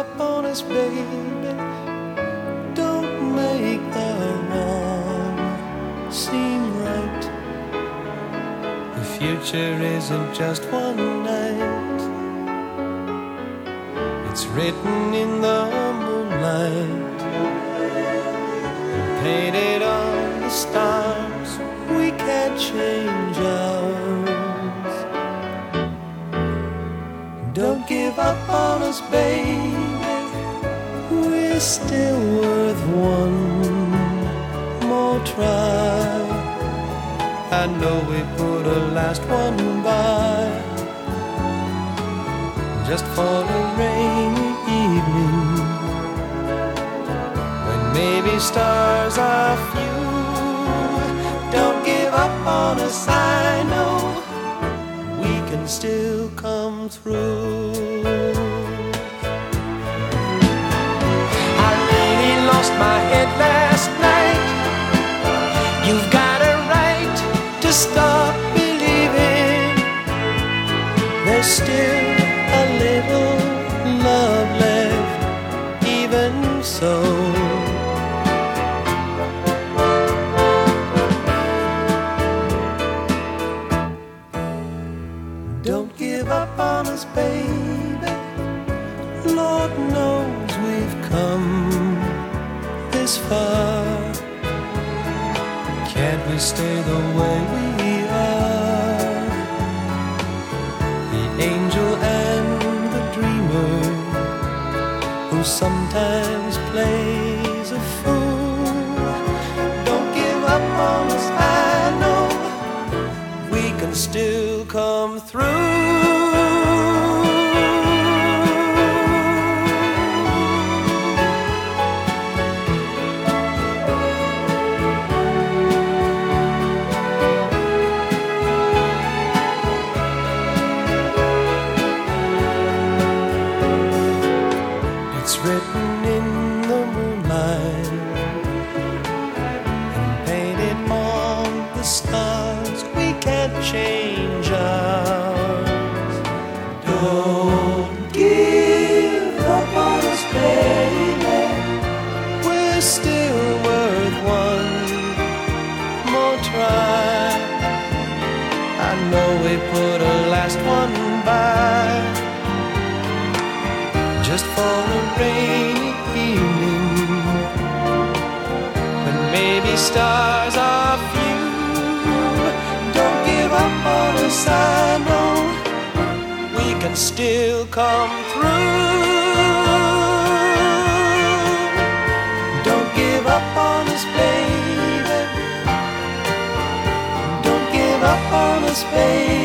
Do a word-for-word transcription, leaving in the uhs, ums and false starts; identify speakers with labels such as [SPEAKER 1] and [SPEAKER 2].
[SPEAKER 1] up on us, baby. Don't make the wrong seem right. The future isn't just one night. It's written in the moonlight, painted on the stars. We can't change ours. Don't give up on us, baby. We're still worth one more try. I know we put a last one by, just for a rainy evening, when maybe stars are few. Don't give up on us, I know we can still come through. I really lost my head last night. You've got a right to stop believing. There's still a little love left, even so. Don't give up on us, baby. Lord knows we've come this far. Can't we stay the way we are? The angel and the dreamer, who sometimes plays a fool. Don't give up on us, I know we can still come through. It's written in the moonlight and painted on the stars. We can't change ours. Don't give up on us, baby. We're still worth one more try. I know we put a last one by, just for a rainy evening, when maybe stars are few. Don't give up on us, I know we can still come through. Don't give up on us, baby. Don't give up on us, baby.